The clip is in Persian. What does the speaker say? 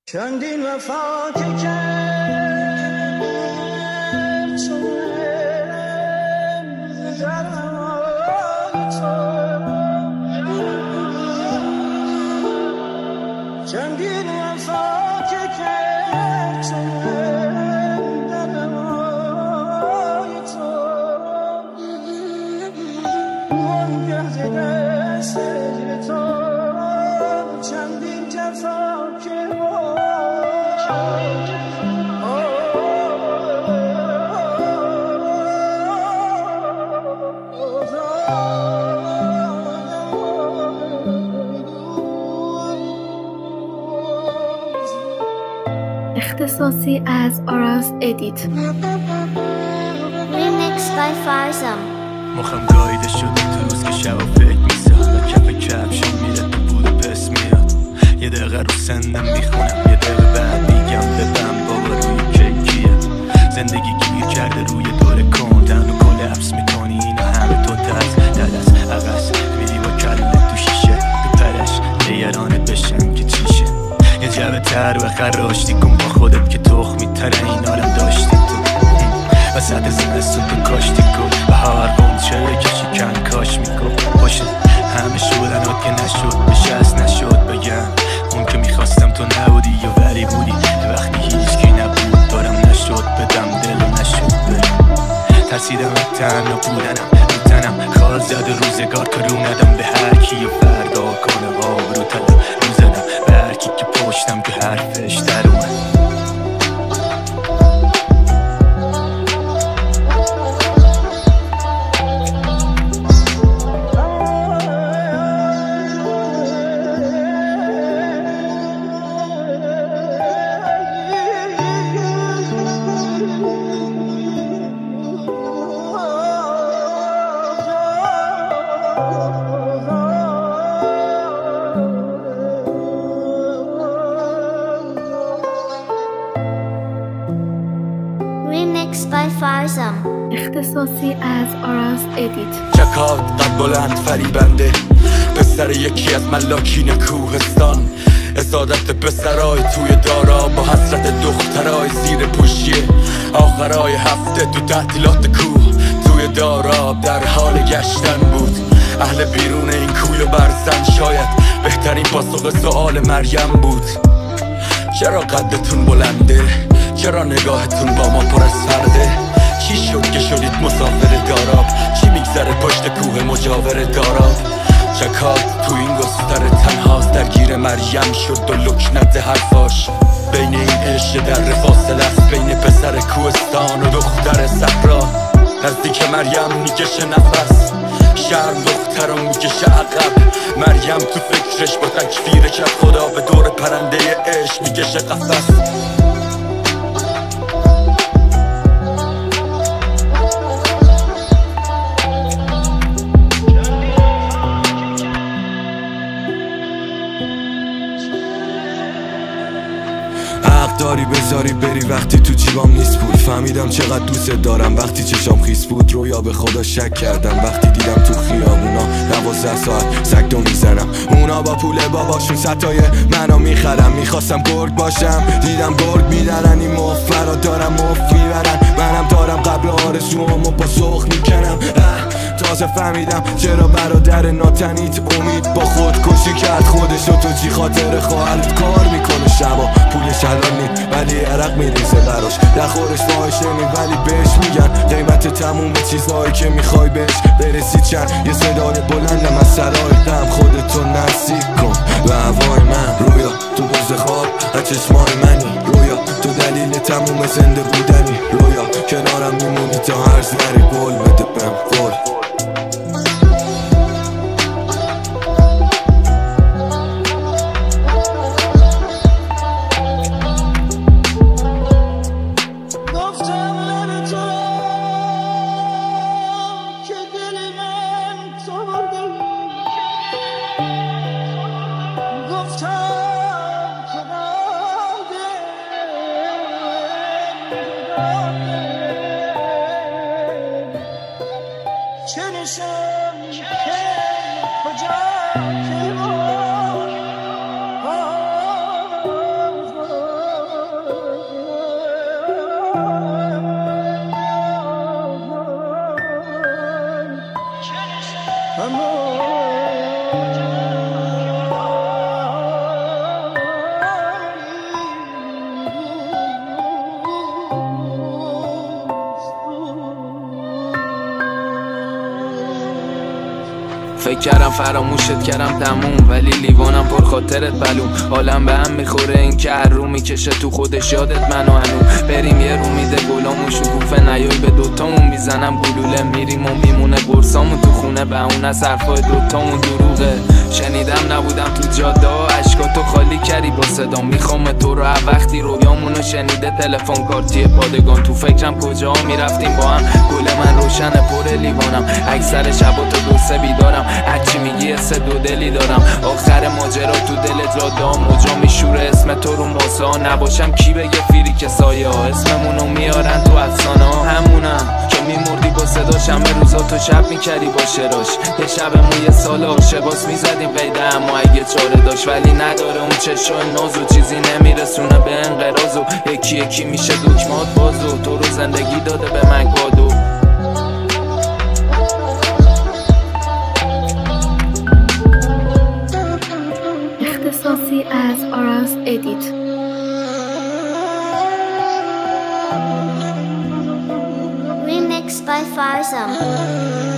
چندین وفا که کرد چونم در هوای تو، چندین وفا که کرد چونم در هوای تو، منگه دست تو چندین جفا که اختصاصی از آراس ادیت. Remix by Farzam. مخم گاییده شده تو روز که شب و فکر میساد کف کفشم میره تو بود پس میاد. یه دقیقه رو سندم میخونم، یه دقیقه بعد میگم ببم بابا روی کیه. زندگی گیر کرده روی دور کندن و کلپس میکنی اینا همه تو ترس دلست عقص میری با کله تو شیشه بپرش نیرانت بشم که چیشه. یه جبه تر و خراشتی کن با خودت که تخمی تره این آرم داشتی تو وسط زمستون تو کاشتی کن بهار قنچه کشی کن کاش میکن باشه همه شدنات که نشد بشست نشد بگم اون که میخواستم تو نبودی یا ولی بودی وقتی هیچکی نبود دارم نشد بدم دل و نشد برم ترسیدم تنها بودنم رو تنم خال زد روزگار تا رو ندم به هر کی و فردا کنه آبرو تلم رو زدم به هر کی که پشتم که حرفش در اومد. Remix by Farzam. اختصاصی از آراس ادیت. چکات قد بلند فریبنده پسر یکی از ملاکین کوهستان اسادت پسرای توی دارا با حسرت دخترای زیر پوشیه آخرای هفته تو تعطیلات کوه توی دارا در حال گشتن بود. اهل بیرون این کوی و برزن شاید بهترین پاسخ سؤال مریم بود. چرا قدتون بلنده؟ چرا نگاهتون با ما پر از فرده؟ چی شد که شدید مسافر داراب؟ چی میگذره پشت کوه مجاور داراب؟ چکات تو این گستر تنهاست درگیر مریم شد و لکنت حرفاش. بین این عشق در فاصله است بین پسر کوهستان و دختر صحرا. نزدیک مریم میکشه نفس شرم دختر رو میکشه عقب. مریم تو فکرش با تکفیر کف خدا به دور پرنده عشق میکشه قفس. داری بذاری بری وقتی تو جیبام نیست بود. فهمیدم چقدر دوست دارم وقتی چشام خیس بود. رویا به خدا شک کردم وقتی دیدم تو خیابونا 12 ساعت سگدو میزنم. اونا با پول باباشون ستای منو میخرم. میخواستم گرگ باشم دیدم گرگ میدارن. این مفرا دارم مفت میبرن. منم دارم قبل آرزوامو با سخ میکنم. تازه فهمیدم چرا برادر ناتنیت امید با خودکشی کرد خودشو. تو چی خاطر خواهرت کار میکنه شبا پولش الان نید ولی عرق میریزه براش. در خورش فاحشه نی ولی بهش میگن قیمت تموم چیزهایی که میخوای بهش برسی چند. یه صدای بلندم از سرای غم خودتو نزدیک کن به هوای من. رویا تو دوز خواب از چشمای منی. رویا تو دلیل تموم زنده بودنی. رویا کنارم میمونی تا هر زنری گل بده بهم گل. فکر کردم فراموشت کردم تموم، ولی لیوانم پر خاطرت بلوم. حالم به هم میخوره این که هر رو میکشه تو خودش یادت منو هنو. بریم یه رو میده گلامون شکوفه نیای به دوتامون میزنم گلوله. میریم و میمونه قرصامون تو خونه به اون از حرفای دوتامون دروغه. شنیدم نبودم تو جاده عشقاتو خالی کردی با صدا. میخوام تو رو وقتی رویامونو شنیده تلفن کارتی پادگان. تو فکرم کجا میرفتیم با هم، گل من روشن پر لیوانم. اکثر شبا تو دو سه بیدارم، هرچی میگی سه دو دلی دارم. آخر ماجرا تو دل جاده موجا میشوره اسم تو رو ماسا. نباشم کی بگه فیری که سایه ها اسممونو میارن تو افسانه ها. همونم که میمردی با صداش، همه روزا تو شب میکردی با شراش. یه شب موی سال عاشقاس میزدیم قیده اما اگه چاره داشت، ولی نداره اون چشای نازو. چیزی نمیرسونه به انقراض و یکی یکی میشه دکمات بازو. تو رو زندگی داده به من کادو. اختصاصی از آراس ادیت. Remixed by Farzam.